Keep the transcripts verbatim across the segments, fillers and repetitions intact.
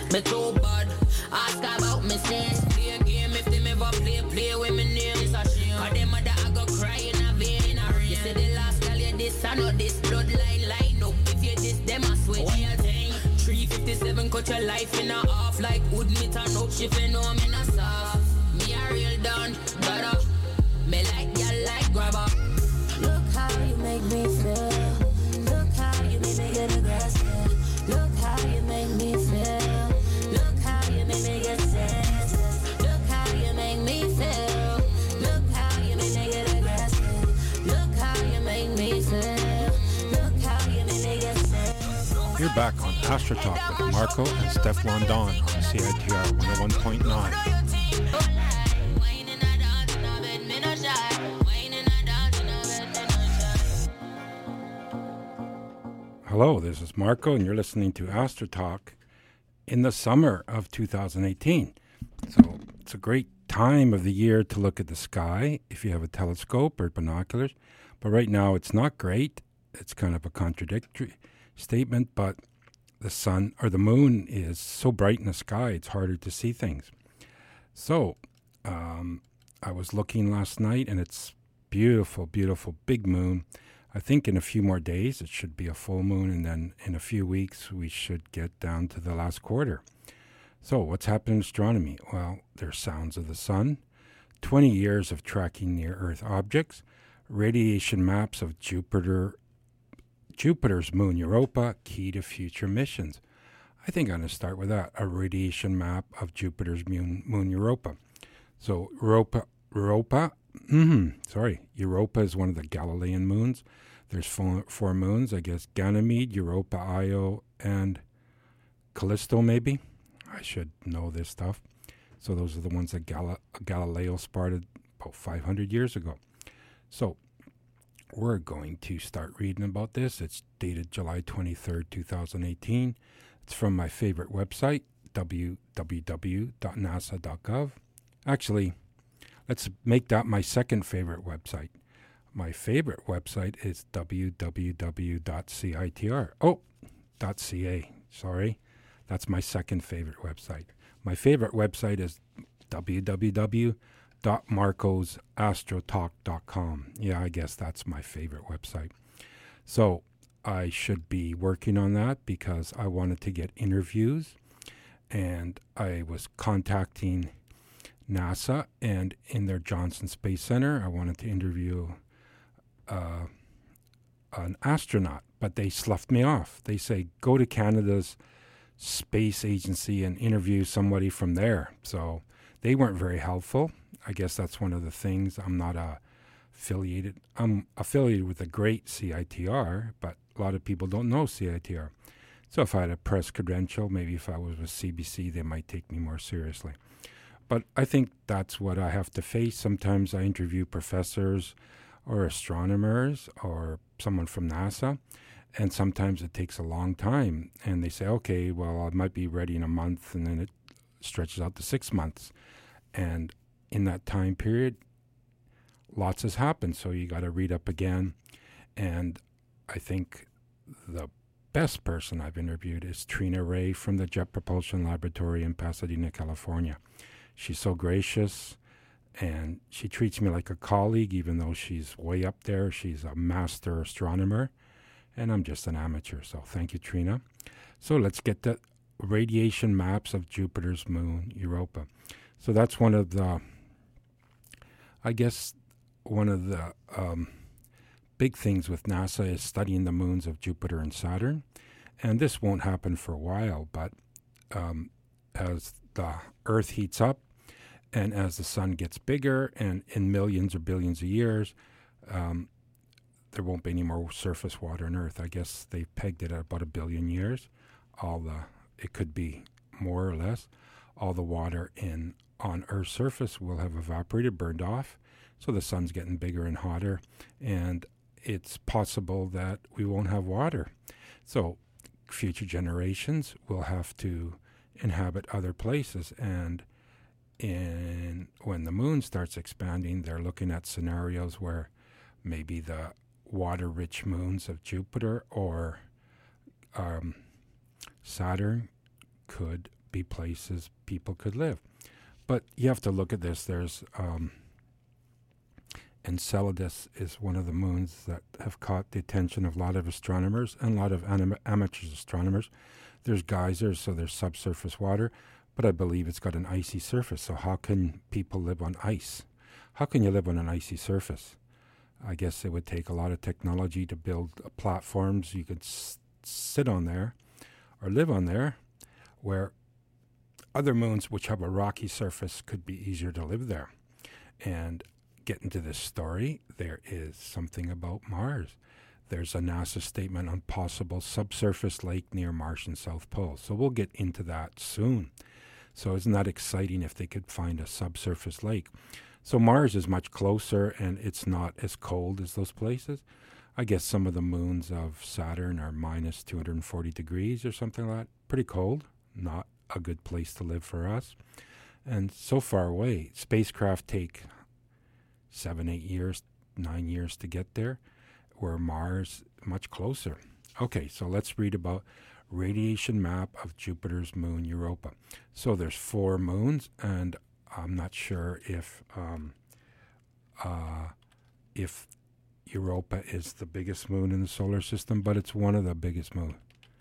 Me too bad. Ask about me sense. Play a game if them ever play, play with me name. It's a shame. Cause them mother I go cry in a vein. You say the last girl you this, I know this bloodline line up. If you this, them I swear. What you think? three fifty-seven cut your life in a half like wood meat and up. She fi know me not soft. Me a real down, brother. Me like you like grabber. Look how you make me feel. Look how you make me get aggressive. Look how you make me feel. Look how you make me get sensitive. Look how you make me feel. Look how you make me get aggressive. Look how you make me feel. Look how you make me get sensitive. You're back on Astro Talk with Marco and Stefflon Don on C I T R one oh one point nine. Hello, this is Marco, and you're listening to Astro Talk in the summer of two thousand eighteen. So it's a great time of the year to look at the sky if you have a telescope or binoculars. But right now it's not great. It's kind of a contradictory statement, but the sun or the moon is so bright in the sky, it's harder to see things. So um, I was looking last night, and it's beautiful, beautiful big moon. I think in a few more days it should be a full moon, and then in a few weeks we should get down to the last quarter. So what's happened in astronomy? Well, there's sounds of the sun, twenty years of tracking near-Earth objects, radiation maps of Jupiter, Jupiter's moon Europa, key to future missions. I think I'm going to start with that, a radiation map of Jupiter's moon, moon Europa. So Europa, Europa, mm-hmm, sorry, Europa is one of the Galilean moons. There's four, four moons, I guess, Ganymede, Europa, Io, and Callisto, maybe. I should know this stuff. So those are the ones that Gal- Galileo spotted about five hundred years ago. So we're going to start reading about this. It's dated July twenty-third, twenty eighteen. It's from my favorite website, w w w dot nasa dot gov. Actually, let's make that my second favorite website. My favorite website is w w w dot c i t r. Oh, .ca. Sorry. That's my second favorite website. My favorite website is w w w dot marcos astrotalk dot com. Yeah, I guess that's my favorite website. So I should be working on that because I wanted to get interviews, and I was contacting NASA, and in their Johnson Space Center, I wanted to interview uh, an astronaut, but they sloughed me off. They say, go to Canada's space agency and interview somebody from there. So they weren't very helpful. I guess that's one of the things. I'm not uh, affiliated. I'm affiliated with a great C I T R, but a lot of people don't know C I T R. So if I had a press credential, maybe if I was with C B C, they might take me more seriously. But I think that's what I have to face. Sometimes I interview professors or astronomers or someone from NASA, and sometimes it takes a long time. And they say, okay, well, I might be ready in a month, and then it stretches out to six months. And in that time period, lots has happened, so you got to read up again. And I think the best person I've interviewed is Trina Ray from the Jet Propulsion Laboratory in Pasadena, California. She's so gracious, and she treats me like a colleague, even though she's way up there. She's a master astronomer, and I'm just an amateur. So thank you, Trina. So let's get the radiation maps of Jupiter's moon, Europa. So that's one of the, I guess, one of the um, big things with NASA is studying the moons of Jupiter and Saturn. And this won't happen for a while, but um, as the Earth heats up, and as the sun gets bigger, and in millions or billions of years, um, there won't be any more surface water on Earth. I guess they've pegged it at about a billion years. All the, it could be more or less, all the water in on Earth's surface will have evaporated, burned off. So the sun's getting bigger and hotter, and it's possible that we won't have water. So future generations will have to inhabit other places, and in when the moon starts expanding, they're looking at scenarios where maybe the water-rich moons of Jupiter or um, Saturn could be places people could live. But you have to look at this. There's um, Enceladus is one of the moons that have caught the attention of a lot of astronomers and a lot of anim- amateur astronomers. There's geysers, so there's subsurface water, but I believe it's got an icy surface. So how can people live on ice? How can you live on an icy surface? I guess it would take a lot of technology to build uh, platforms you could s- sit on there or live on there, where other moons which have a rocky surface could be easier to live there. And get into this story, there is something about Mars. There's a NASA statement on possible subsurface lake near Martian South Pole. So we'll get into that soon. So isn't that exciting if they could find a subsurface lake? So Mars is much closer and it's not as cold as those places. I guess some of the moons of Saturn are minus two hundred forty degrees or something like that. Pretty cold. Not a good place to live for us. And so far away, spacecraft take seven, eight years, nine years to get there, where Mars much closer. Okay, so let's read about radiation map of Jupiter's moon Europa. So there's four moons, and I'm not sure if um, uh, if Europa is the biggest moon in the solar system, but it's one of the biggest moons.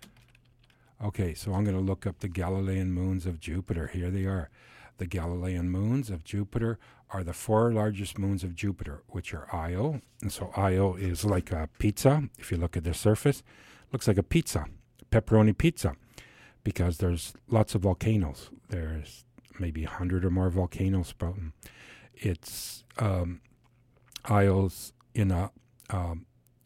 Okay, so I'm going to look up the Galilean moons of Jupiter. Here they are. The Galilean moons of Jupiter are the four largest moons of Jupiter, which are Io. And so Io is like a pizza. If you look at the surface, looks like a pizza, pepperoni pizza, because there's lots of volcanoes. There's maybe a hundred or more volcanoes sprouting. It's um, Io's in a um,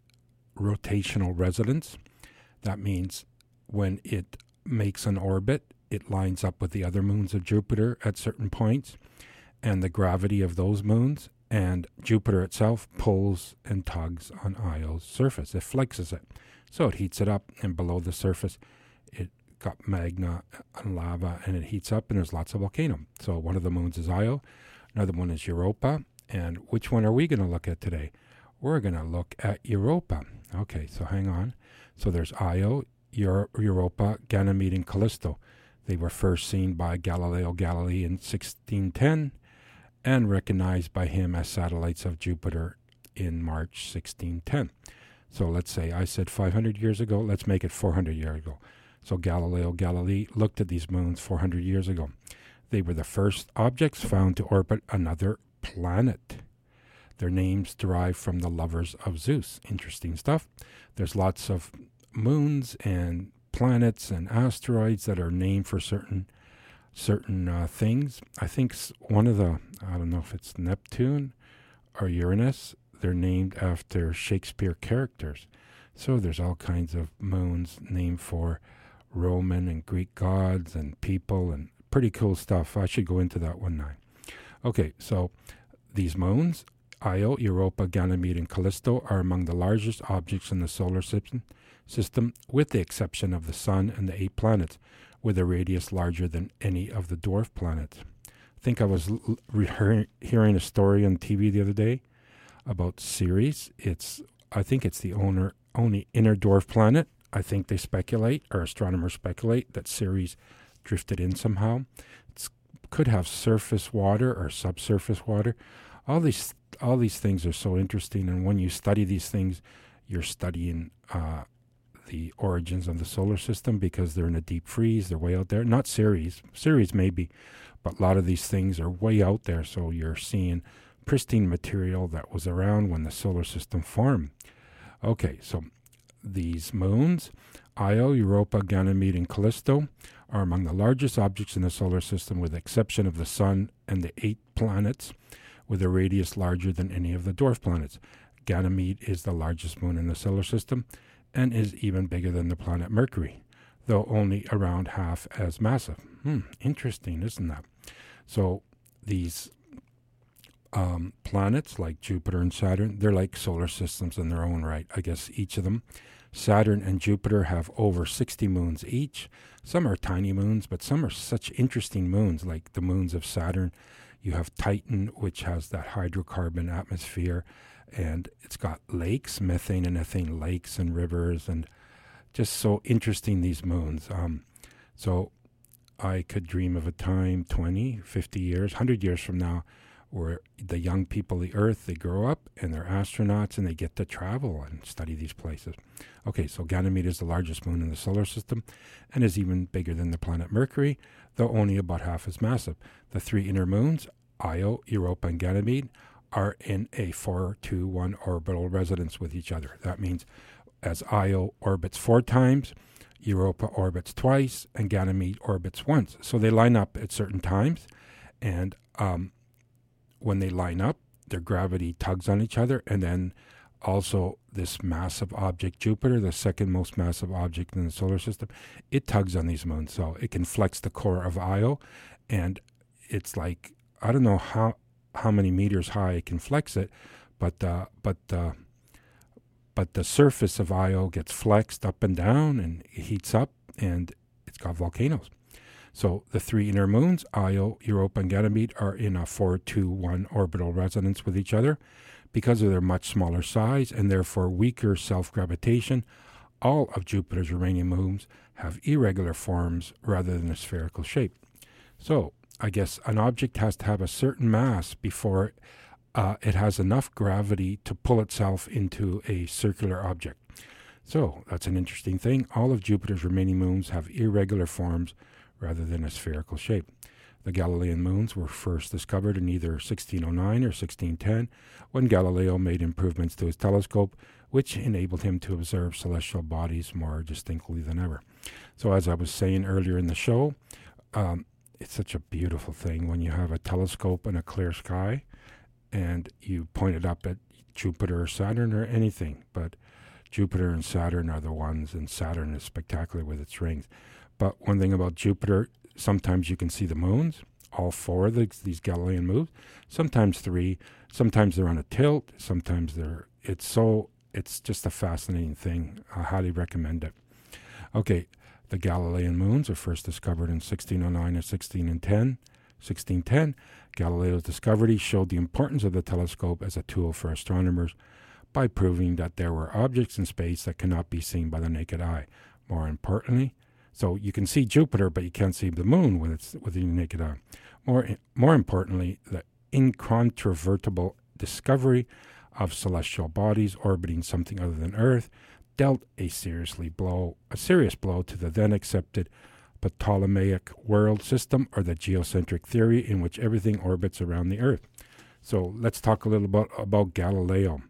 rotational resonance. That means when it makes an orbit, it lines up with the other moons of Jupiter at certain points, and the gravity of those moons and Jupiter itself pulls and tugs on Io's surface. It flexes it. So it heats it up, and below the surface, it got magma and lava, and it heats up, and there's lots of volcano. So one of the moons is Io, another one is Europa, and which one are we going to look at today? We're going to look at Europa. Okay, so hang on. So there's Io, Euro- Europa, Ganymede, and Callisto. They were first seen by Galileo Galilei in sixteen ten and recognized by him as satellites of Jupiter in March sixteen ten. So let's say I said five hundred years ago. Let's make it four hundred years ago. So Galileo Galilei looked at these moons four hundred years ago. They were the first objects found to orbit another planet. Their names derive from the lovers of Zeus. Interesting stuff. There's lots of moons and planets and asteroids that are named for certain certain uh, things. I think one of the, I don't know if it's Neptune or Uranus, they're named after Shakespeare characters. So there's all kinds of moons named for Roman and Greek gods and people, and pretty cool stuff. I should go into that one night. Okay, so these moons, Io, Europa, Ganymede, and Callisto, are among the largest objects in the solar system, system, with the exception of the Sun and the eight planets, with a radius larger than any of the dwarf planets. I think I was l- re- hearing a story on T V the other day about Ceres. It's, I think it's the owner, only inner dwarf planet. I think they speculate, or astronomers speculate, that Ceres drifted in somehow. It could have surface water or subsurface water. All these all these things are so interesting, and when you study these things, you're studying uh, the origins of the solar system, because they're in a deep freeze. They're way out there. Not Ceres. Ceres maybe, but a lot of these things are way out there, so you're seeing pristine material that was around when the solar system formed. Okay, so these moons, Io, Europa, Ganymede, and Callisto, are among the largest objects in the solar system, with the exception of the Sun and the eight planets, with a radius larger than any of the dwarf planets. Ganymede is the largest moon in the solar system and is even bigger than the planet Mercury, though only around half as massive. Hmm, interesting, isn't that? So these um, planets like Jupiter and Saturn, they're like solar systems in their own right, I guess, each of them. Saturn and Jupiter have over sixty moons each. Some are tiny moons, but some are such interesting moons, like the moons of Saturn. You have Titan, which has that hydrocarbon atmosphere, and it's got lakes, methane and ethane lakes and rivers, and just so interesting, these moons. Um, so I could dream of a time twenty, fifty years, one hundred years from now where the young people of the Earth, they grow up and they're astronauts and they get to travel and study these places. Okay, so Ganymede is the largest moon in the solar system and is even bigger than the planet Mercury, though only about half as massive. The three inner moons, Io, Europa, and Ganymede, are in a four two one orbital resonance with each other. That means as Io orbits four times, Europa orbits twice, and Ganymede orbits once. So they line up at certain times, and um, when they line up, their gravity tugs on each other, and then also this massive object, Jupiter, the second most massive object in the solar system, it tugs on these moons. So it can flex the core of Io, and it's like, I don't know how how many meters high it can flex it, but uh, but uh, but the surface of Io gets flexed up and down, and it heats up, and it's got volcanoes. So the three inner moons, Io, Europa, and Ganymede, are in a four two one orbital resonance with each other. Because of their much smaller size and therefore weaker self-gravitation, all of Jupiter's remaining moons have irregular forms rather than a spherical shape. So I guess an object has to have a certain mass before uh, it has enough gravity to pull itself into a circular object. So that's an interesting thing. All of Jupiter's remaining moons have irregular forms rather than a spherical shape. The Galilean moons were first discovered in either sixteen oh nine or sixteen ten, when Galileo made improvements to his telescope, which enabled him to observe celestial bodies more distinctly than ever. So as I was saying earlier in the show, um, it's such a beautiful thing when you have a telescope and a clear sky, and you point it up at Jupiter or Saturn or anything, but Jupiter and Saturn are the ones, and Saturn is spectacular with its rings. But one thing about Jupiter, sometimes you can see the moons, all four of the, these Galilean moons, sometimes three, sometimes they're on a tilt, sometimes they're, it's so, it's just a fascinating thing. I highly recommend it. Okay, the Galilean moons were first discovered in sixteen oh nine and sixteen ten. sixteen ten, Galileo's discovery showed the importance of the telescope as a tool for astronomers by proving that there were objects in space that cannot be seen by the naked eye. More importantly, so you can see Jupiter, but you can't see the moon with its with your naked eye. More more importantly, the incontrovertible discovery of celestial bodies orbiting something other than Earth dealt a seriously blow a serious blow to the then accepted Ptolemaic world system, or the geocentric theory in which everything orbits around the Earth. So let's talk a little bit about, about Galileo.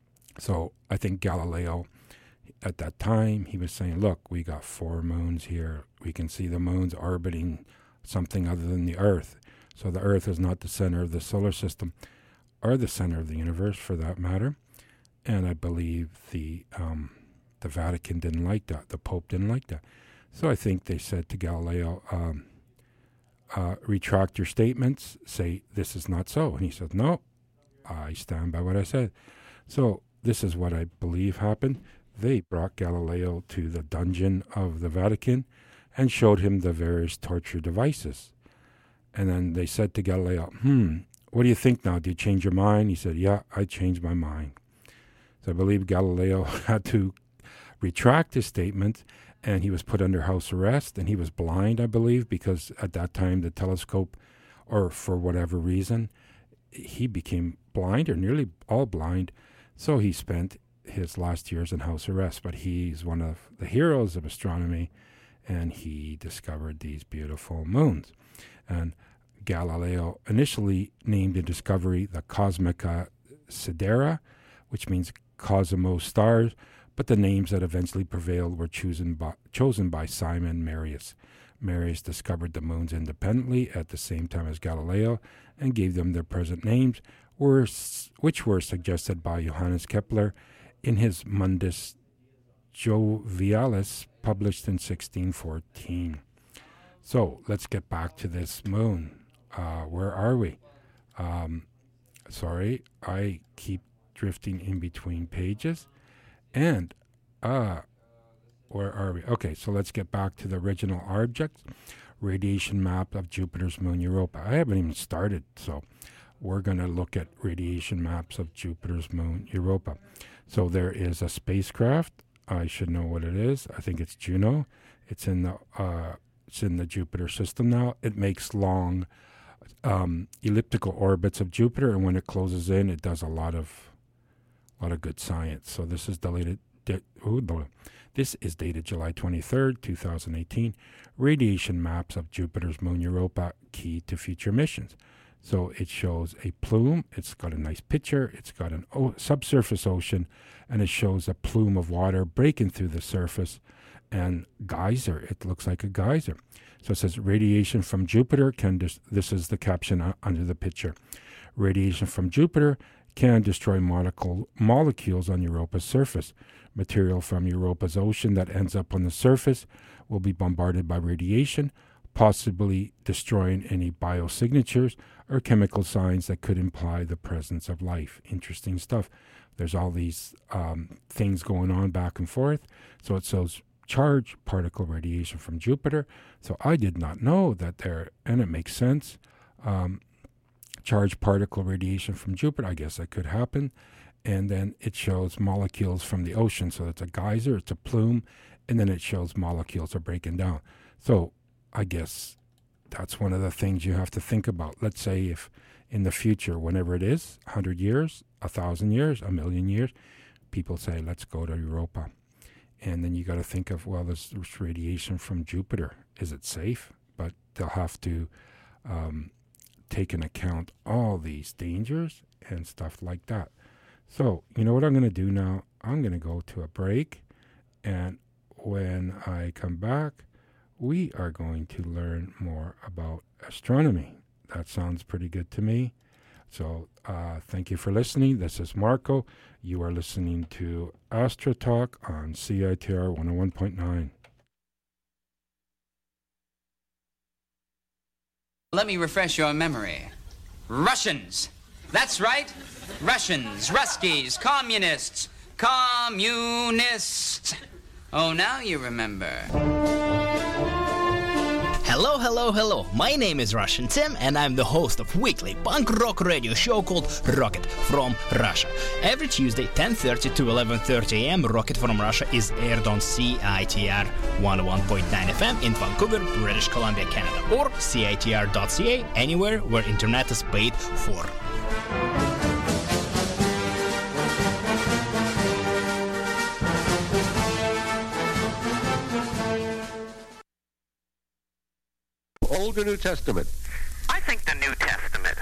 So I think Galileo, at that time, he was saying, look, we got four moons here. We can see the moons orbiting something other than the Earth. So the Earth is not the center of the solar system, or the center of the universe, for that matter. And I believe the um, the Vatican didn't like that. The Pope didn't like that. So I think they said to Galileo, um, uh, retract your statements, say this is not so. And he said, no, I stand by what I said. So this is what I believe happened. They brought Galileo to the dungeon of the Vatican and showed him the various torture devices. And then they said to Galileo, hmm, what do you think now? Do you change your mind? He said, yeah, I changed my mind. So I believe Galileo had to retract his statement, and he was put under house arrest, and he was blind, I believe, because at that time the telescope, or for whatever reason, he became blind, or nearly all blind. So he spent his last years in house arrest, but he's one of the heroes of astronomy, and he discovered these beautiful moons. And Galileo initially named the discovery the Cosmica Sidera, which means cosmos stars, but the names that eventually prevailed were chosen by, chosen by Simon Marius. Marius discovered the moons independently at the same time as Galileo and gave them their present names, which were suggested by Johannes Kepler in his Mundus Jovialis, published in sixteen fourteen. So let's get back to this moon. Uh, where are we? Um, sorry, I keep drifting in between pages. And, uh, where are we? Okay, so let's get back to the original object, radiation map of Jupiter's moon Europa. I haven't even started, so we're going to look at radiation maps of Jupiter's moon Europa. So there is a spacecraft. I should know what it is. I think it's Juno. It's in the uh, It's in the Jupiter system now. It makes long um, elliptical orbits of Jupiter, and when it closes in, it does a lot of a lot of good science. So this is dated. De- oh, no. This is dated July twenty-third, two thousand eighteen. Radiation maps of Jupiter's moon Europa, key to future missions. So it shows a plume. It's got a nice picture. It's got an o- subsurface ocean, and it shows a plume of water breaking through the surface. And geyser, it looks like a geyser. So it says radiation from Jupiter can, dis- this is the caption uh, under the picture. Radiation from Jupiter can destroy molecule- molecules on Europa's surface. Material from Europa's ocean that ends up on the surface will be bombarded by radiation, possibly destroying any biosignatures or chemical signs that could imply the presence of life. Interesting stuff. There's all these um, things going on back and forth. So it shows charged particle radiation from Jupiter. So I did not know that there, and it makes sense. Um, charged particle radiation from Jupiter, I guess that could happen. And then it shows molecules from the ocean. So it's a geyser, it's a plume, and then it shows molecules are breaking down. So I guess that's one of the things you have to think about. Let's say if in the future, whenever it is, one hundred years, one thousand years, a million years, people say, let's go to Europa. And then you got to think of, well, there's radiation from Jupiter. Is it safe? But they'll have to um, take into account all these dangers and stuff like that. So, you know what I'm going to do now? I'm going to go to a break. And when I come back, we are going to learn more about astronomy. That sounds pretty good to me. So uh, thank you for listening. This is Marco. You are listening to Astro Talk on C I T R one oh one point nine. Let me refresh your memory. Russians. That's right. Russians, Ruskies, communists, communists. Oh, now you remember. Hello, hello, hello. My name is Russian Tim, and I'm the host of weekly punk rock radio show called Rocket from Russia. Every Tuesday, ten thirty to eleven thirty a.m., Rocket from Russia is aired on C I T R one oh one point nine F M in Vancouver, British Columbia, Canada, or C I T R dot C A, anywhere where internet is paid for. Old or New Testament? I think the New Testament.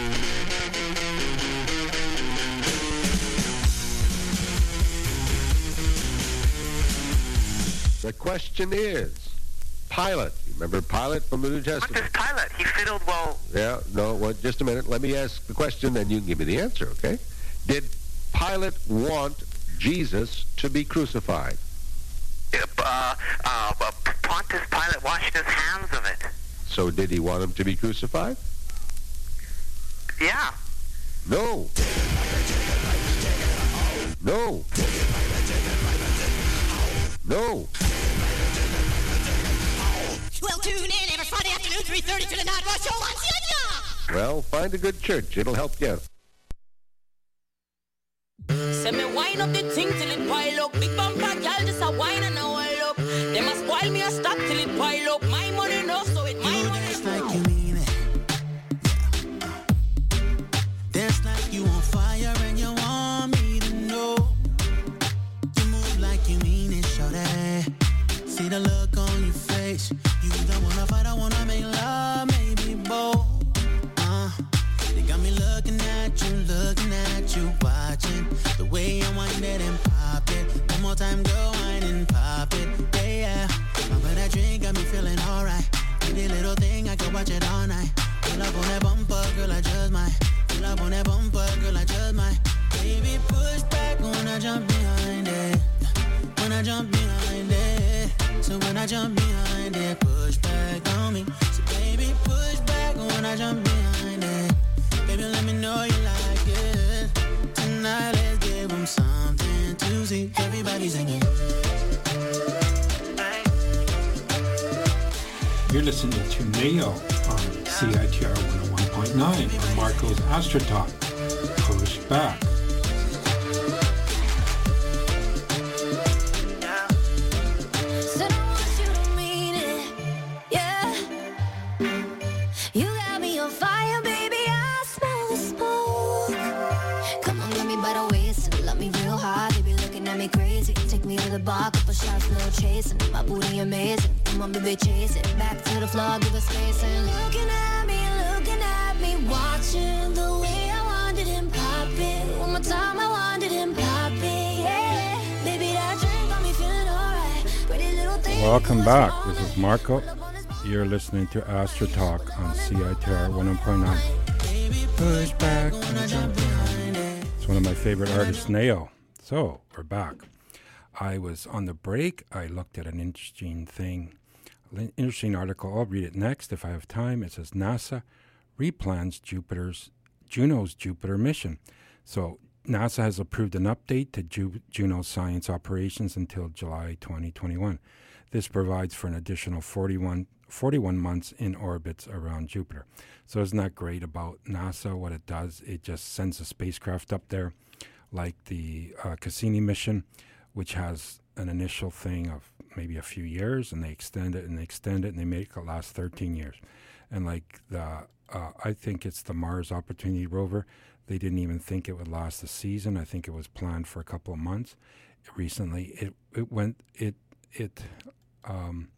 The question is, Pilate. You remember Pilate from the New Testament? What does Pilate? He fiddled well. Yeah, no, well, just a minute. Let me ask the question, then you can give me the answer, okay? Did Pilate want Jesus to be crucified? Uh, uh, uh, Pontius Pilate washed his hands of it. So did he want him to be crucified? Yeah. No. No. No. Well, tune in every Friday afternoon, three thirty to the Night Rush Show on C I T R. Well, find a good church. It'll help you out. Say me wine up the thing till it pile up. Big bumper girl just a wine and a while up. They must spoil me a stop till it pile up. My money no, so it my money. Dance like you mean it. Dance like you on fire and you want me to know. You move like you mean it, shorty. See the look on your face. You don't wanna fight, I wanna make love, maybe both. Uh, they got me looking at you, looking at you, watching the way you wind it and pop it. One more time, go wine and pop it, yeah, yeah. But that drink got me feeling alright. Any little thing, I can watch it all night. Pull up on that bumper, girl, I just might. Pull up on that bumper, girl, I just might. Baby, push back when I jump behind it. When I jump behind it. So when I jump behind it, push back on me. So baby, push back when I jump behind it. Baby, let me know you like it. Tonight, let's give them something to see. Everybody singing. You're listening to Mayo on C I T R one oh one point nine on Marco's Astro Talk. Push back. Said I want you to mean it, yeah. bar, couple shots, no chasing. My booty amazing, come on baby, chase it. Back to the floor, give us space and looking at me, looking at me, watching the way I wanted him pop it. One more time, I wanted him pop it, yeah. Baby, that drink got me feeling alright. Pretty little thing. Welcome back. This is Marco. You're listening to Astro Talk on C I T R one oh one point nine. Push back. It's one of my favorite artists, Neo. So, we're back. I was on the break. I looked at an interesting thing, an interesting article. I'll read it next if I have time. It says NASA replans Jupiter's Juno's Jupiter mission. So, NASA has approved an update to Ju- Juno's science operations until July twenty twenty-one. This provides for an additional forty-one, forty-one months in orbits around Jupiter. So isn't that great about NASA? What it does, it just sends a spacecraft up there, like the uh, Cassini mission, which has an initial thing of maybe a few years, and they extend it and they extend it and they make it last thirteen years. And like the, uh, I think it's the Mars Opportunity rover. They didn't even think it would last a season. I think it was planned for a couple of months. Recently, it it went it it. Um,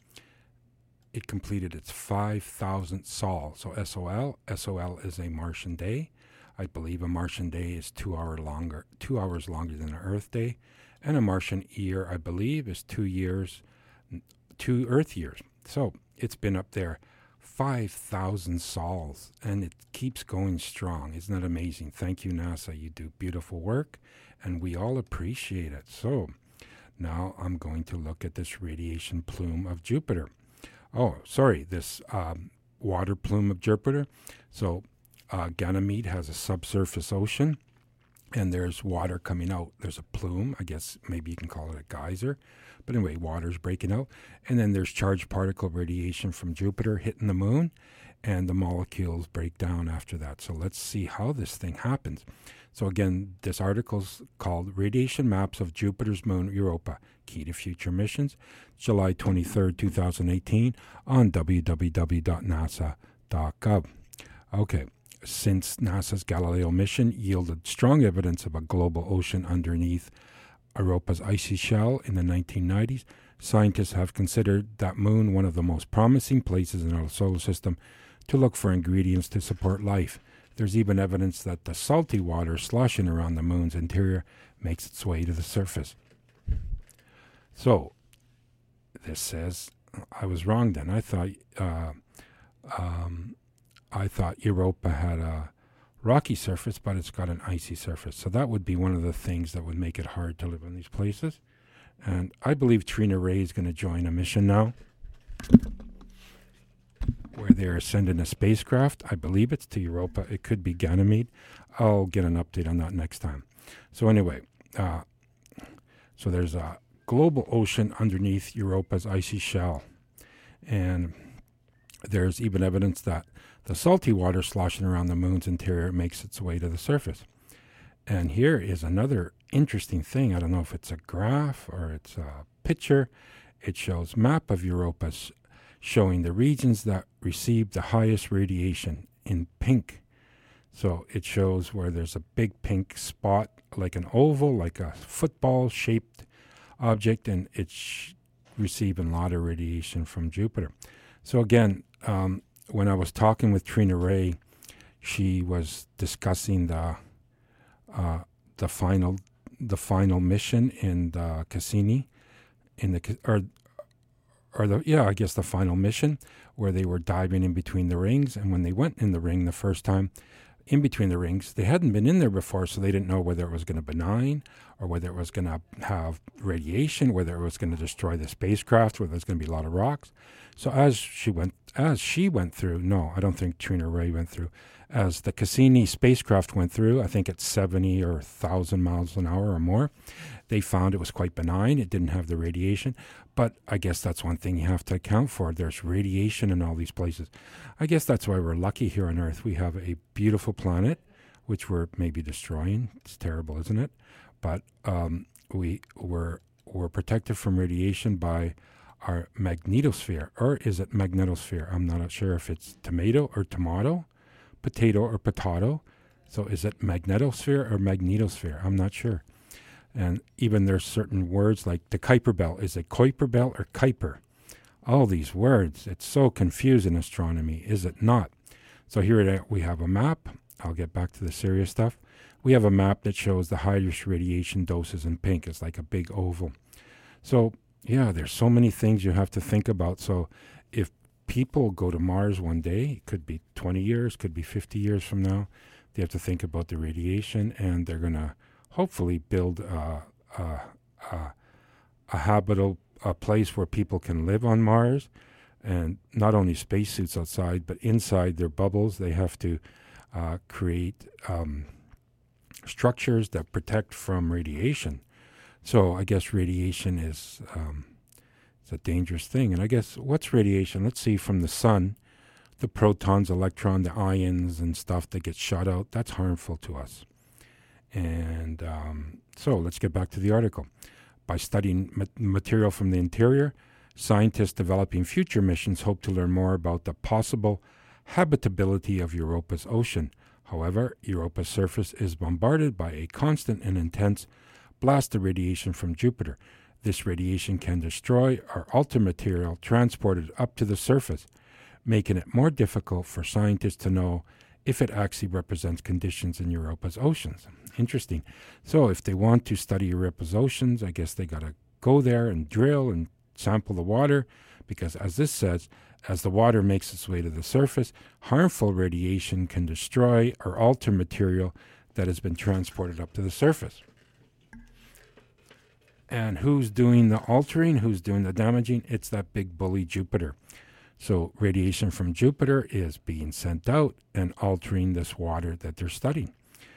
it completed its five thousandth sol. So S O L, S O L is a Martian day. I believe a Martian day is two hour longer, two hours longer than an Earth day, and a Martian year, I believe, is two years, two Earth years. So it's been up there, five thousand sols, and it keeps going strong. Isn't that amazing? Thank you, NASA. You do beautiful work, and we all appreciate it. So now I'm going to look at this radiation plume of Jupiter. Oh, sorry, this um, water plume of Jupiter. So uh, Ganymede has a subsurface ocean, and there's water coming out. There's a plume. I guess maybe you can call it a geyser. But anyway, water's breaking out. And then there's charged particle radiation from Jupiter hitting the moon, and the molecules break down after that. So let's see how this thing happens. So again, this article's called Radiation Maps of Jupiter's Moon, Europa, Key to Future Missions, July twenty-third, twenty eighteen, on w w w dot nasa dot gov. Okay, since NASA's Galileo mission yielded strong evidence of a global ocean underneath Europa's icy shell in the nineteen nineties, scientists have considered that moon one of the most promising places in our solar system to look for ingredients to support life. There's even evidence that the salty water sloshing around the moon's interior makes its way to the surface. So, this says, I was wrong then. I thought, uh, um, I thought Europa had a rocky surface, but it's got an icy surface. So that would be one of the things that would make it hard to live in these places. And I believe Trina Ray is going to join a mission now, where they're sending a spacecraft. I believe it's to Europa. It could be Ganymede. I'll get an update on that next time. So anyway, uh, so there's a global ocean underneath Europa's icy shell. And there's even evidence that the salty water sloshing around the moon's interior makes its way to the surface. And here is another interesting thing. I don't know if it's a graph or it's a picture. It shows map of Europa's showing the regions that receive the highest radiation in pink. So it shows where there's a big pink spot, like an oval, like a football-shaped object, and it's receiving a lot of radiation from Jupiter. So again, um, when I was talking with Trina Ray, she was discussing the uh, the final the final mission in the Cassini, in the or. Or the yeah, I guess the final mission, where they were diving in between the rings. And when they went in the ring the first time, in between the rings, they hadn't been in there before, so they didn't know whether it was going to be benign or whether it was going to have radiation, whether it was going to destroy the spacecraft, whether there's going to be a lot of rocks. So as she went, as she went through, no, I don't think Trina Ray went through. As the Cassini spacecraft went through, I think it's seventy or one thousand miles an hour or more, they found it was quite benign. It didn't have the radiation. But I guess that's one thing you have to account for. There's radiation in all these places. I guess that's why we're lucky here on Earth. We have a beautiful planet, which we're maybe destroying. It's terrible, isn't it? But um, we, we're, we're protected from radiation by our magnetosphere. Or is it magnetosphere? I'm not sure if it's tomato or tomato, potato or potato. So is it magnetosphere or magnetosphere? I'm not sure. And even there's certain words like the Kuiper Belt. Is it Kuiper Belt or Kuiper? All these words, it's so confusing in astronomy, is it not? So here we have a map. I'll get back to the serious stuff. We have a map that shows the highest radiation doses in pink. It's like a big oval. So, yeah, there's so many things you have to think about. So if people go to Mars one day, it could be twenty years, could be fifty years from now, they have to think about the radiation, and they're going to hopefully build a, a, a, a habitable a place where people can live on Mars, and not only spacesuits outside, but inside their bubbles, they have to uh, create um, structures that protect from radiation. So I guess radiation is um, it's a dangerous thing. And I guess what's radiation? Let's see, from the sun, the protons, electrons, the ions and stuff that get shot out, that's harmful to us. And um, so let's get back to the article. By studying ma- material from the interior, scientists developing future missions hope to learn more about the possible habitability of Europa's ocean. However, Europa's surface is bombarded by a constant and intense blast of radiation from Jupiter. This radiation can destroy or alter material transported up to the surface, making it more difficult for scientists to know if it actually represents conditions in Europa's oceans. Interesting. So if they want to study Europa's oceans, I guess they got to go there and drill and sample the water, because as this says, as the water makes its way to the surface, harmful radiation can destroy or alter material that has been transported up to the surface. And who's doing the altering? Who's doing the damaging? It's that big bully Jupiter. So radiation from Jupiter is being sent out and altering this water that they're studying.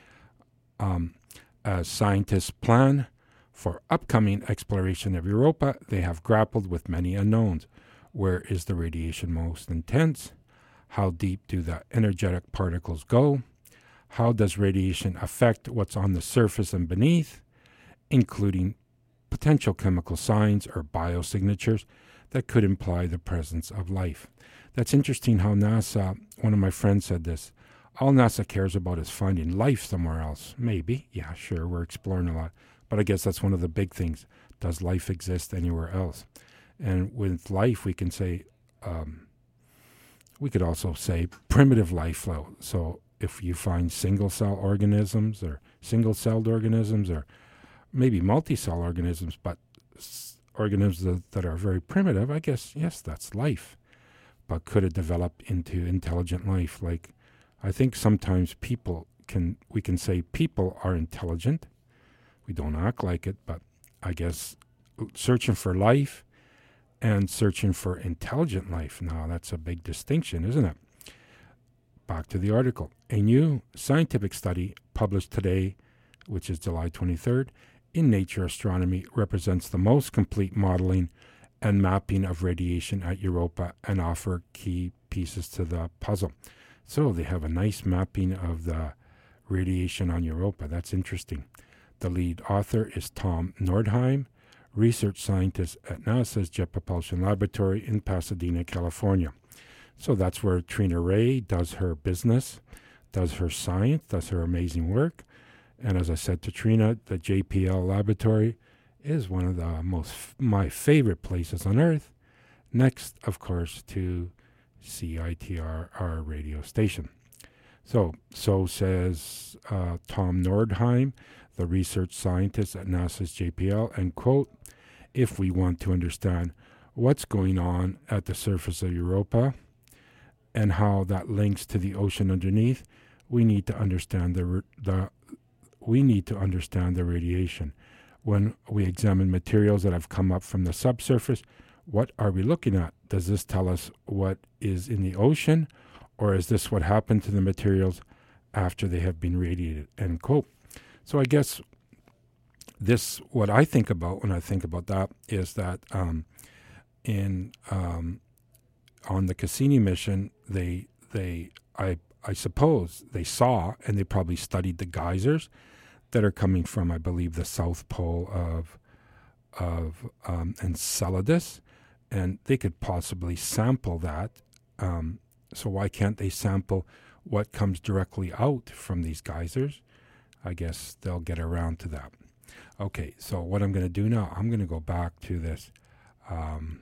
Um, as scientists plan for upcoming exploration of Europa, they have grappled with many unknowns. Where is the radiation most intense? How deep do the energetic particles go? How does radiation affect what's on the surface and beneath, including potential chemical signs or biosignatures that could imply the presence of life? That's interesting how NASA, one of my friends said this, all NASA cares about is finding life somewhere else. Maybe, yeah, sure, we're exploring a lot. But I guess that's one of the big things. Does life exist anywhere else? And with life, we can say, um, we could also say primitive life. So if you find single-cell organisms or single-celled organisms or maybe multi-cell organisms, but s- organisms that, that are very primitive, I guess, yes, that's life. But could it develop into intelligent life? Like, I think sometimes people can, we can say people are intelligent. We don't act like it, but I guess searching for life and searching for intelligent life, now that's a big distinction, isn't it? Back to the article. A new scientific study published today, which is July twenty-third, in Nature Astronomy, represents the most complete modeling and mapping of radiation at Europa and offer key pieces to the puzzle. So they have a nice mapping of the radiation on Europa. That's interesting. The lead author is Tom Nordheim, research scientist at NASA's Jet Propulsion Laboratory in Pasadena, California. So that's where Trina Ray does her business, does her science, does her amazing work. And as I said to Trina, the J P L laboratory is one of the most, my favorite places on Earth. Next, of course, to C I T R, our radio station. So, so says uh, Tom Nordheim, the research scientist at NASA's J P L, and quote, if we want to understand what's going on at the surface of Europa and how that links to the ocean underneath, we need to understand the the we need to understand the radiation. When we examine materials that have come up from the subsurface, what are we looking at? Does this tell us what is in the ocean, or is this what happened to the materials after they have been radiated? End quote. So I guess this, what I think about when I think about that, is that um, in um, on the Cassini mission, they they I I suppose they saw, and they probably studied the geysers that are coming from, I believe, the south pole of of um, Enceladus, and they could possibly sample that. Um, so why can't they sample what comes directly out from these geysers? I guess they'll get around to that. Okay, so what I'm going to do now, I'm going to go back to this. Um,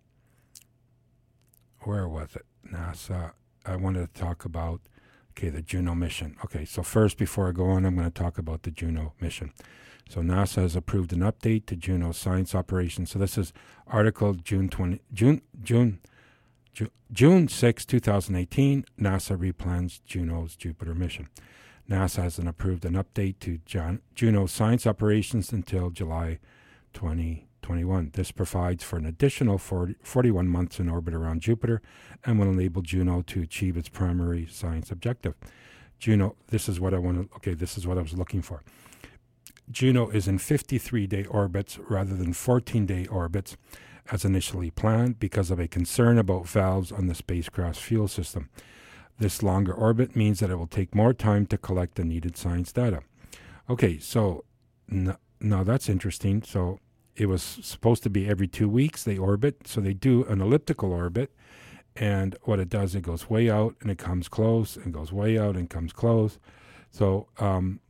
where was it? NASA. I wanted to talk about, okay, the Juno mission. Okay, so first, before I go on, I'm going to talk about the Juno mission. So NASA has approved an update to Juno science operations. So this is article June twentieth, June, June, June, June sixth, twenty eighteen. NASA replans Juno's Jupiter mission. NASA has an approved an update to John, Juno science operations until July twenty twenty-one. This provides for an additional forty, forty-one months in orbit around Jupiter and will enable Juno to achieve its primary science objective. Juno, this is what I want to, okay, this is what I was looking for. Juno is in fifty-three day orbits rather than fourteen day orbits as initially planned because of a concern about valves on the spacecraft's fuel system. This longer orbit means that it will take more time to collect the needed science data. Okay, so n- now that's interesting. So it was supposed to be every two weeks they orbit. So they do an elliptical orbit. And what it does, it goes way out and it comes close and goes way out and comes close. So um,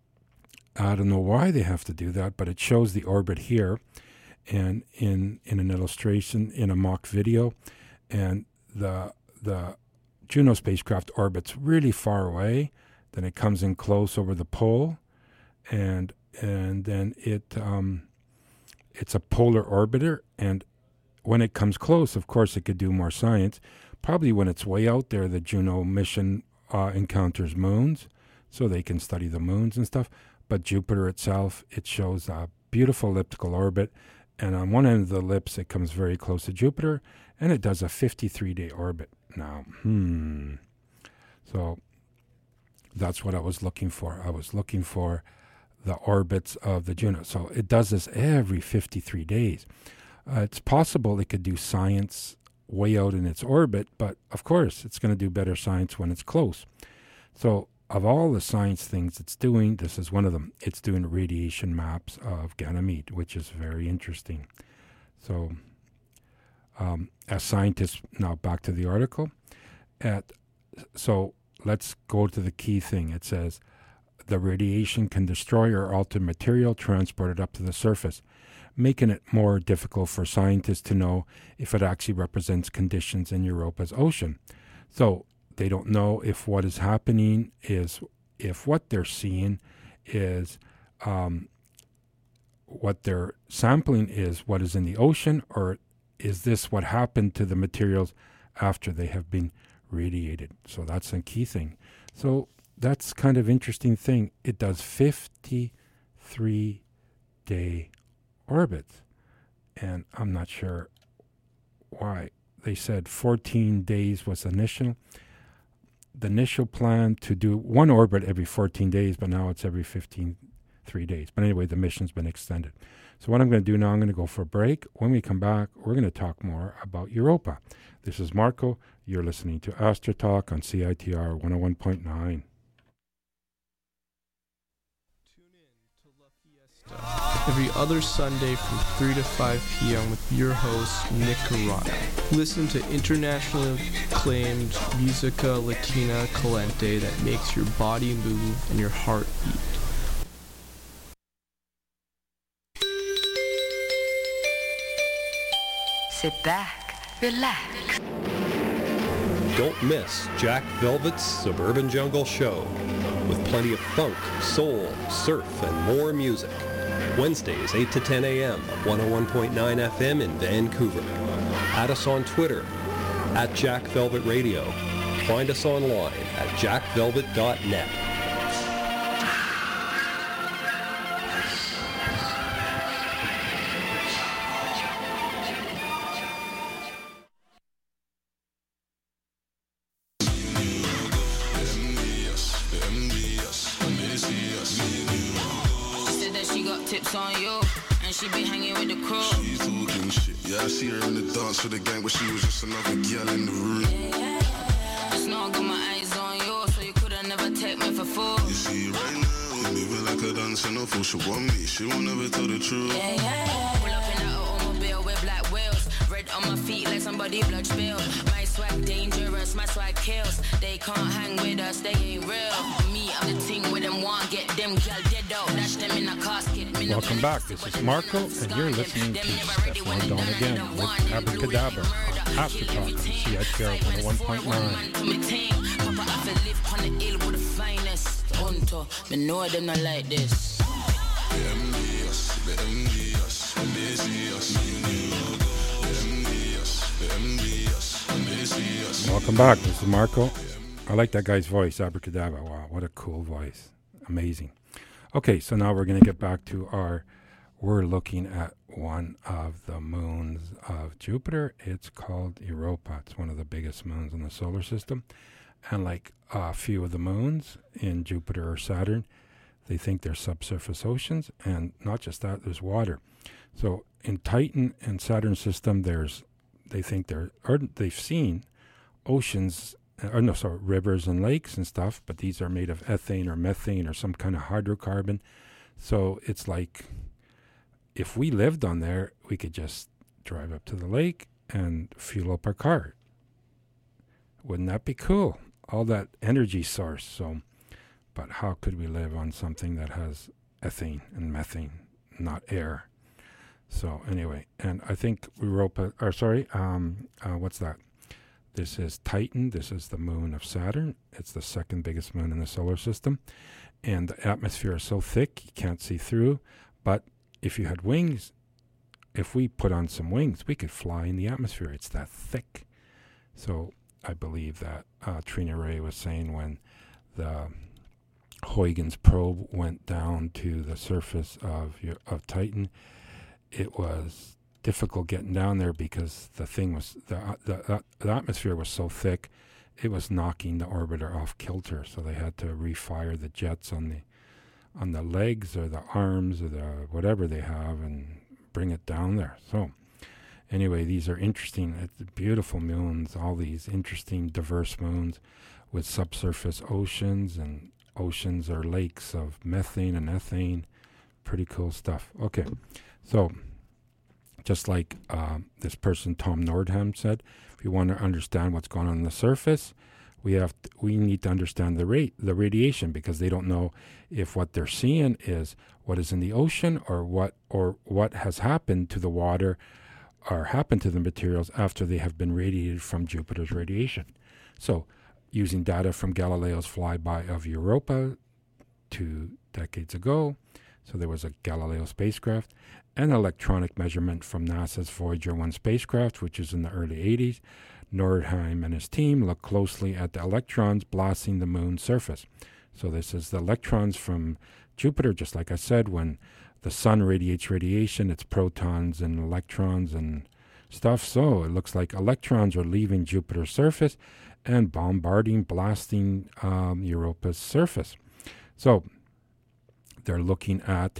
I don't know why they have to do that, but it shows the orbit here and in in an illustration in a mock video. And the the Juno spacecraft orbits really far away. Then it comes in close over the pole, and and then it um, it's a polar orbiter. And when it comes close, of course, it could do more science. Probably when it's way out there, the Juno mission uh, encounters moons, so they can study the moons and stuff. But Jupiter itself, it shows a beautiful elliptical orbit. And on one end of the ellipse, it comes very close to Jupiter, and it does a fifty-three day orbit. Now, hmm. So that's what I was looking for. I was looking for the orbits of the Juno. So it does this every fifty-three days. Uh, it's possible it could do science way out in its orbit, but of course, it's going to do better science when it's close. So of all the science things it's doing, this is one of them. It's doing radiation maps of Ganymede, which is very interesting. So um, as scientists, now back to the article. At So let's go to the key thing. It says, the radiation can destroy or alter material transported up to the surface, making it more difficult for scientists to know if it actually represents conditions in Europa's ocean. So they don't know if what is happening is, if what they're seeing is, um, what they're sampling is what is in the ocean, or is this what happened to the materials after they have been radiated. So that's a key thing. So that's kind of interesting thing. It does fifty-three day orbits, and I'm not sure why. They said fourteen days was initial. The initial plan to do one orbit every fourteen days, but now it's every fifteen, three days. But anyway, the mission's been extended. So what I'm going to do now, I'm going to go for a break. When we come back, we're going to talk more about Europa. This is Marco. You're listening to Astro Talk on C I T R one oh one point nine. Every other Sunday from three to five p.m. with your host, Nick Carrano. Listen to internationally acclaimed Musica Latina Caliente that makes your body move and your heart beat. Sit back, relax. Don't miss Jack Velvet's Suburban Jungle Show with plenty of funk, soul, surf, and more music. Wednesdays, eight to ten a.m. at one oh one point nine F M in Vancouver. Add us on Twitter, at Jack Velvet Radio. Find us online at jack velvet dot net. For the gang, but she was just another girl in the room. Yeah, yeah. Just know I got my eyes on you, so you could've never take me for fool. You see right now, we moving like a dancer, no fool. She want me, she won't ever tell the truth. Yeah, yeah, yeah. Pull up in that automobile with black wheels, red on my feet like somebody blood spilled. My swag dangerous, my swag kills. They can't hang with us, they ain't real. Me, I'm the ting with them, want get them girl dead out. Dash them in a casket. Welcome back. This is Marco, and you're listening to Stefan Dawn again with Abracadabra on After Talk on C I T R one oh one point nine. Welcome back. This is Marco. I like that guy's voice, Abracadabra. Wow, what a cool voice. Amazing. Okay, so now we're going to get back to our, we're looking at one of the moons of Jupiter. It's called Europa. It's one of the biggest moons in the solar system. And like a few of the moons in Jupiter or Saturn, they think they're subsurface oceans. And not just that, there's water. So in Titan and Saturn system, there's, they think they're, or they've seen oceans, or no, sorry, rivers and lakes and stuff, but these are made of ethane or methane or some kind of hydrocarbon. So it's like if we lived on there, we could just drive up to the lake and fuel up our car. Wouldn't that be cool? All that energy source. So, but how could we live on something that has ethane and methane, not air? So anyway, and I think Europa, or sorry, um, uh, what's that? This is Titan. This is the moon of Saturn. It's the second biggest moon in the solar system. And the atmosphere is so thick you can't see through. But if you had wings, if we put on some wings, we could fly in the atmosphere. It's that thick. So I believe that uh, Trina Ray was saying when the Huygens probe went down to the surface of of Titan, it was difficult getting down there because the thing was the, the the atmosphere was so thick, it was knocking the orbiter off kilter. So they had to refire the jets on the on the legs or the arms or the whatever they have and bring it down there. So anyway, these are interesting. It's beautiful moons. All these interesting, diverse moons with subsurface oceans, and oceans are lakes of methane and ethane. Pretty cool stuff. Okay, so. Just like uh, this person, Tom Nordham, said, if you want to understand what's going on on the surface, we have to, we need to understand the rate, the radiation, because they don't know if what they're seeing is what is in the ocean or what or what has happened to the water or happened to the materials after they have been radiated from Jupiter's radiation. So, using data from Galileo's flyby of Europa two decades ago, so there was a Galileo spacecraft, an electronic measurement from NASA's Voyager one spacecraft, which is in the early eighties. Nordheim and his team looked closely at the electrons blasting the moon's surface. So this is the electrons from Jupiter, just like I said, when the sun radiates radiation, it's protons and electrons and stuff. So it looks like electrons are leaving Jupiter's surface and bombarding, blasting um, Europa's surface. So they're looking at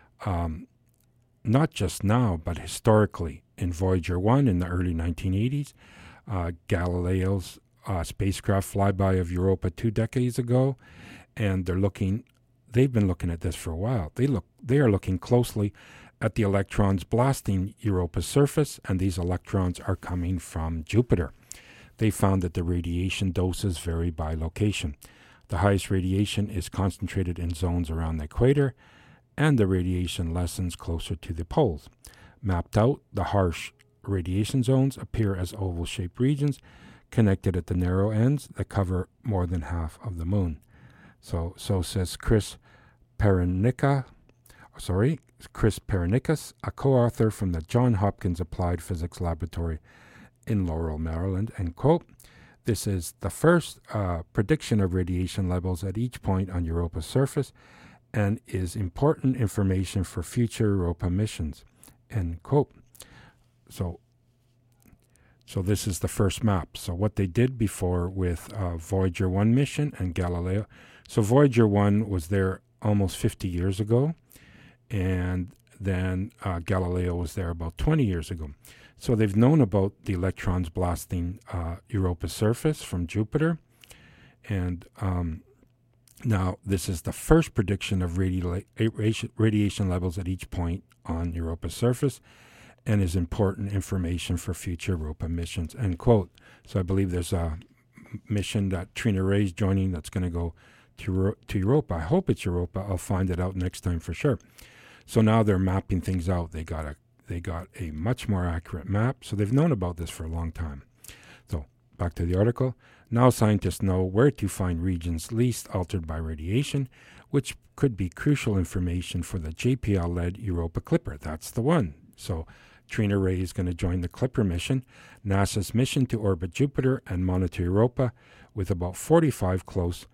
um, not just now, but historically in Voyager one in the early nineteen eighties, uh, Galileo's uh, spacecraft flyby of Europa two decades ago, and they're looking, they've been looking at this for a while. They look, they are looking closely at the electrons blasting Europa's surface, and these electrons are coming from Jupiter. They found that the radiation doses vary by location. The highest radiation is concentrated in zones around the equator, and the radiation lessens closer to the poles. Mapped out, the harsh radiation zones appear as oval-shaped regions connected at the narrow ends that cover more than half of the moon. So, so says Chris Perenica, sorry, Chris Perenikas, a co-author from the Johns Hopkins Applied Physics Laboratory in Laurel, Maryland, and quote, "This is the first uh, prediction of radiation levels at each point on Europa's surface and is important information for future Europa missions," end quote. So, so this is the first map. So what they did before with uh, Voyager one mission and Galileo. So Voyager one was there almost fifty years ago, and then uh, Galileo was there about twenty years ago. So they've known about the electrons blasting uh, Europa's surface from Jupiter, and um, now this is the first prediction of radi- radiation levels at each point on Europa's surface, and is important information for future Europa missions, end quote. So I believe there's a mission that Trina Ray's joining that's going to go to, to Europa. I hope it's Europa. I'll find it out next time for sure. So now they're mapping things out. They got a they got a much more accurate map. So they've known about this for a long time. So back to the article. Now scientists know where to find regions least altered by radiation, which could be crucial information for the J P L-led Europa Clipper. That's the one. So Trina Ray is going to join the Clipper mission, NASA's mission to orbit Jupiter and monitor Europa, with about forty-five close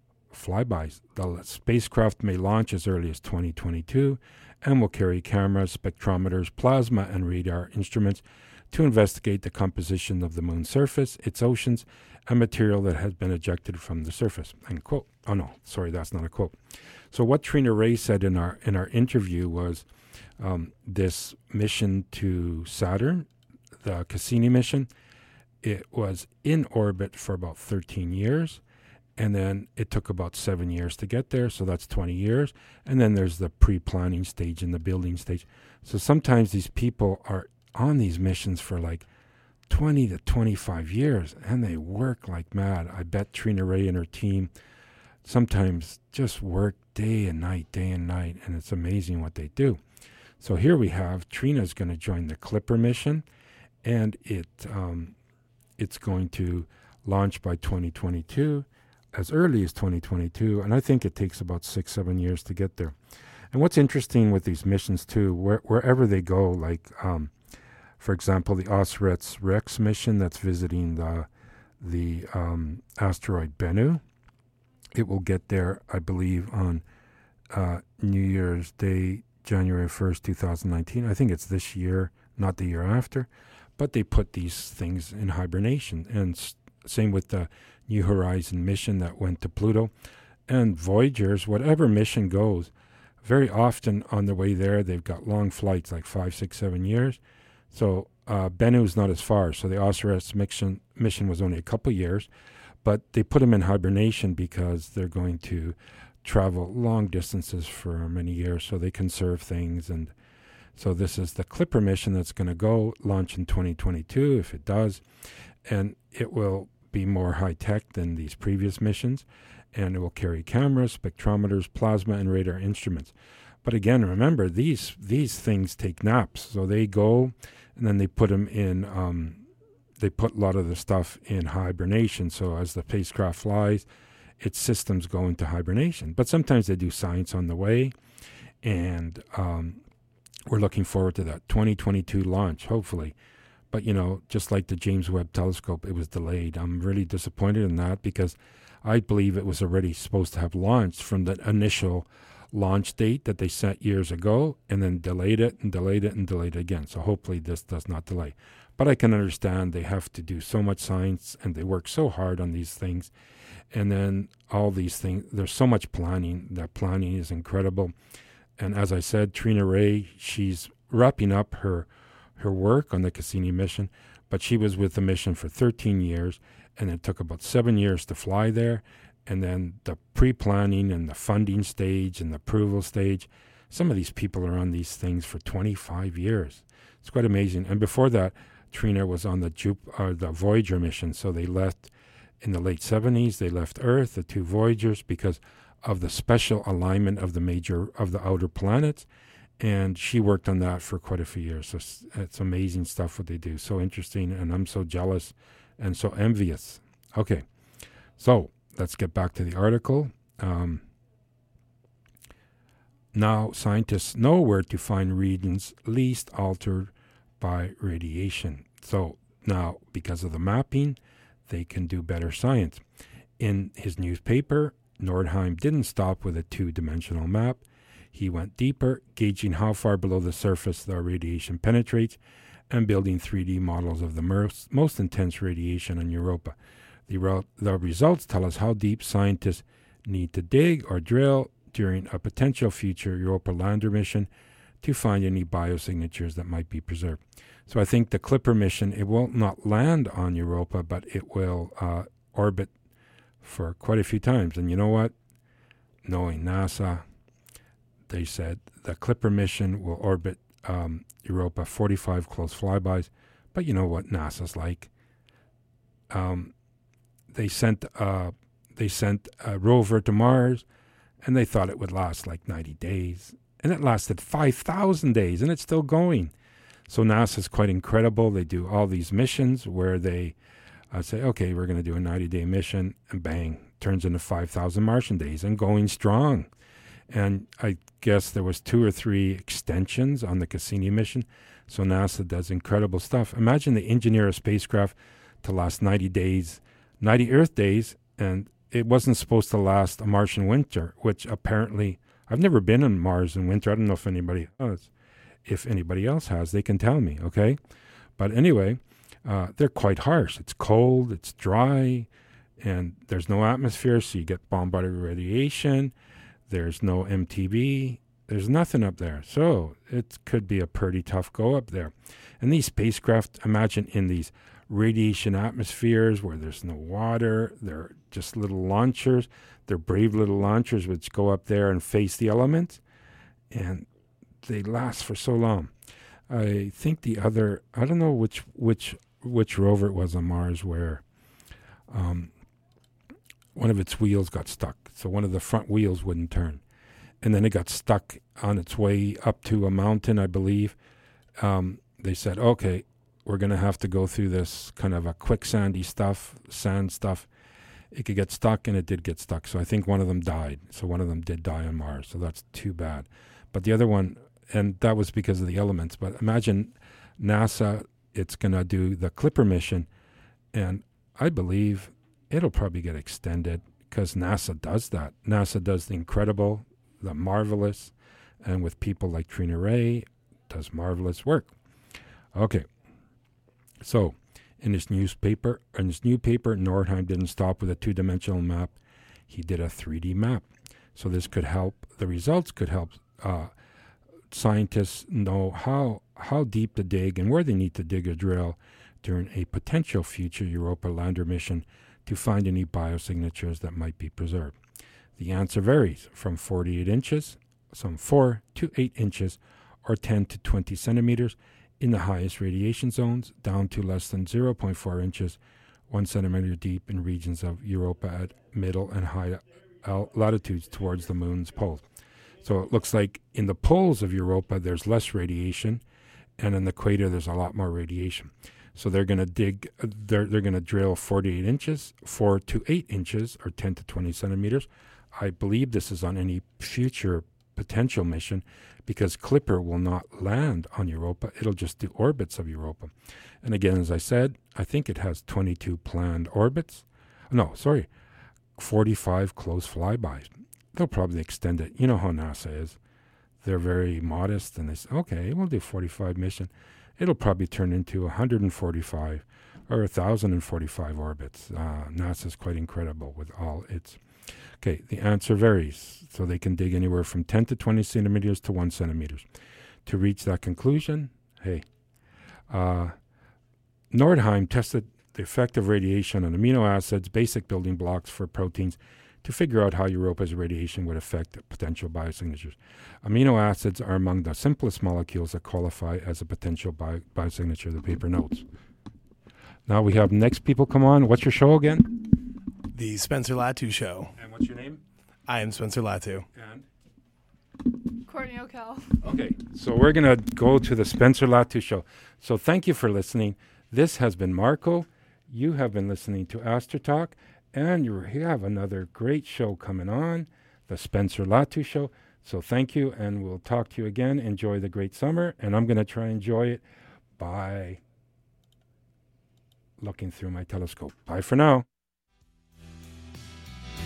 flybys. The spacecraft may launch as early as twenty twenty-two and will carry cameras, spectrometers, plasma, and radar instruments to investigate the composition of the moon's surface, its oceans, and material that has been ejected from the surface. End quote. Oh no, sorry, that's not a quote. So what Trina Ray said in our in our interview was um, this mission to Saturn, the Cassini mission, it was in orbit for about thirteen years. And then it took about seven years to get there, so that's twenty years. And then there's the pre-planning stage and the building stage. So sometimes these people are on these missions for like twenty to twenty-five years, and they work like mad. I bet Trina Ray and her team sometimes just work day and night, day and night, and it's amazing what they do. So here we have Trina's going to join the Clipper mission, and it um, it's going to launch by twenty twenty-two. As early as twenty twenty-two, and I think it takes about six, seven years to get there. And what's interesting with these missions, too, where, wherever they go, like, um, for example, the OSIRIS-REx mission that's visiting the, the um, asteroid Bennu, it will get there, I believe, on uh, New Year's Day, January first, two thousand nineteen. I think it's this year, not the year after. But they put these things in hibernation. And s- same with the New Horizon mission that went to Pluto. And Voyagers, whatever mission goes, very often on the way there, they've got long flights, like five, six, seven years. So uh, Bennu's not as far. So the OSIRIS mission, mission was only a couple years. But they put them in hibernation because they're going to travel long distances for many years, so they conserve things. And so this is the Clipper mission that's going to go launch in twenty twenty-two, if it does. And it will be more high-tech than these previous missions, and it will carry cameras, spectrometers, plasma, and radar instruments. But again, remember, these these things take naps. So they go, and then they put them in, um, they put a lot of the stuff in hibernation. So as the spacecraft flies, its systems go into hibernation. But sometimes they do science on the way, and um, we're looking forward to that twenty twenty-two launch, hopefully. But, you know, just like the James Webb Telescope, it was delayed. I'm really disappointed in that because I believe it was already supposed to have launched from the initial launch date that they set years ago, and then delayed it and delayed it and delayed it again. So hopefully this does not delay. But I can understand they have to do so much science, and they work so hard on these things. And then all these things, there's so much planning. That planning is incredible. And as I said, Trina Ray, she's wrapping up her her work on the Cassini mission, but she was with the mission for thirteen years, and it took about seven years to fly there. And then the pre-planning and the funding stage and the approval stage, some of these people are on these things for twenty-five years. It's quite amazing. And before that, Trina was on the Jup- uh, the Voyager mission, so they left in the late seventies. They left Earth, the two Voyagers, because of the special alignment of the major of the outer planets. And she worked on that for quite a few years. So it's, it's amazing stuff what they do. So interesting, and I'm so jealous and so envious. Okay, so let's get back to the article. Um, now scientists know where to find regions least altered by radiation. So now, because of the mapping, they can do better science. In his newspaper, Nordheim didn't stop with a two-dimensional map. He went deeper, gauging how far below the surface the radiation penetrates and building three D models of the most, most intense radiation on Europa. The, re- the results tell us how deep scientists need to dig or drill during a potential future Europa lander mission to find any biosignatures that might be preserved. So I think the Clipper mission, it will not land on Europa, but it will uh, orbit for quite a few times. And you know what? Knowing NASA, they said the Clipper mission will orbit um, Europa forty-five close flybys. But you know what NASA's like. Um, they sent uh, they sent a rover to Mars, and they thought it would last like ninety days. And it lasted five thousand days, and it's still going. So NASA's quite incredible. They do all these missions where they uh, say, okay, we're going to do a ninety-day mission, and bang, turns into five thousand Martian days and going strong. And I guess there was two or three extensions on the Cassini mission. So NASA does incredible stuff. Imagine they engineer a spacecraft to last ninety days, ninety Earth days, and it wasn't supposed to last a Martian winter, which apparently, I've never been on Mars in winter. I don't know if anybody has. If anybody else has, they can tell me, okay? But anyway, uh, they're quite harsh. It's cold, it's dry, and there's no atmosphere, so you get bombarded with radiation. There's no M T B. There's nothing up there. So it could be a pretty tough go up there. And these spacecraft, imagine in these radiation atmospheres where there's no water, they're just little launchers. They're brave little launchers which go up there and face the elements. And they last for so long. I think the other, I don't know which which which rover it was on Mars where um, one of its wheels got stuck. So one of the front wheels wouldn't turn. And then it got stuck on its way up to a mountain, I believe. Um, they said, okay, we're going to have to go through this kind of a quicksandy stuff, sand stuff. It could get stuck, and it did get stuck. So I think one of them died. So one of them did die on Mars. So that's too bad. But the other one, and that was because of the elements. But imagine NASA, it's going to do the Clipper mission, and I believe it'll probably get extended because NASA does that. NASA does the incredible, the marvelous, and with people like Trina Ray, does marvelous work. Okay, so in this newspaper, in this new paper, Nordheim didn't stop with a two-dimensional map. He did a three D map. So this could help, the results could help uh, scientists know how how deep to dig and where they need to dig or drill during a potential future Europa lander mission to find any biosignatures that might be preserved. The answer varies from forty-eight inches, some four to eight inches, or ten to twenty centimeters in the highest radiation zones, down to less than zero point four inches, one centimeter deep in regions of Europa at middle and high al- latitudes towards the moon's poles. So it looks like in the poles of Europa, there's less radiation, and in the equator, there's a lot more radiation. So they're going to dig, uh, they're, they're going to drill forty-eight inches, four to eight inches, or ten to twenty centimeters. I believe this is on any future potential mission because Clipper will not land on Europa. It'll just do orbits of Europa. And again, as I said, I think it has twenty-two planned orbits. No, sorry, forty-five close flybys. They'll probably extend it. You know how NASA is. They're very modest, and they say, okay, we'll do forty-five mission. It'll probably turn into one hundred forty-five or one thousand forty-five orbits. Uh, NASA's quite incredible with all its... Okay, the answer varies. So they can dig anywhere from ten to twenty centimeters to one centimeters. To reach that conclusion, hey, uh, Nordheim tested the effect of radiation on amino acids, basic building blocks for proteins, to figure out how Europa's radiation would affect potential biosignatures. Amino acids are among the simplest molecules that qualify as a potential bi- biosignature, the paper notes. Now we have next people come on. What's your show again? The Spencer Latu Show. And what's your name? I am Spencer Latu. And? Courtney O'Kell. Okay, so we're going to go to the Spencer Latu Show. So thank you for listening. This has been Marco. You have been listening to Astor Talk. And you have another great show coming on, the Spencer Latu Show. So thank you, and we'll talk to you again. Enjoy the great summer, and I'm going to try and enjoy it by looking through my telescope. Bye for now.